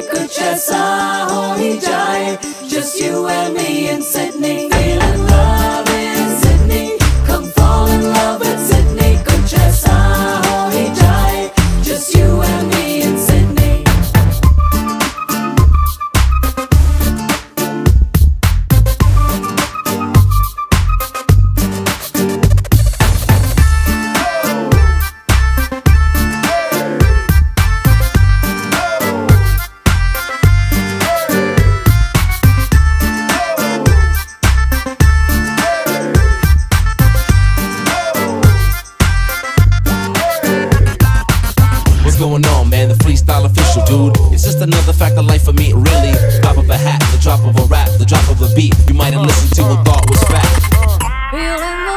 कुछ ऐसा हो ही जाए. Just you and me in Sydney, feeling love in Sydney. Come fall in love in Sydney. कुछ ऐसा हो ही जाए. Just you and me in Sydney. Going on, man, the freestyle official, dude. It's just another fact of life for me, really. Pop of a hat, the drop of a rap, the drop of a beat. You might have listened to and thought was fact. Feeling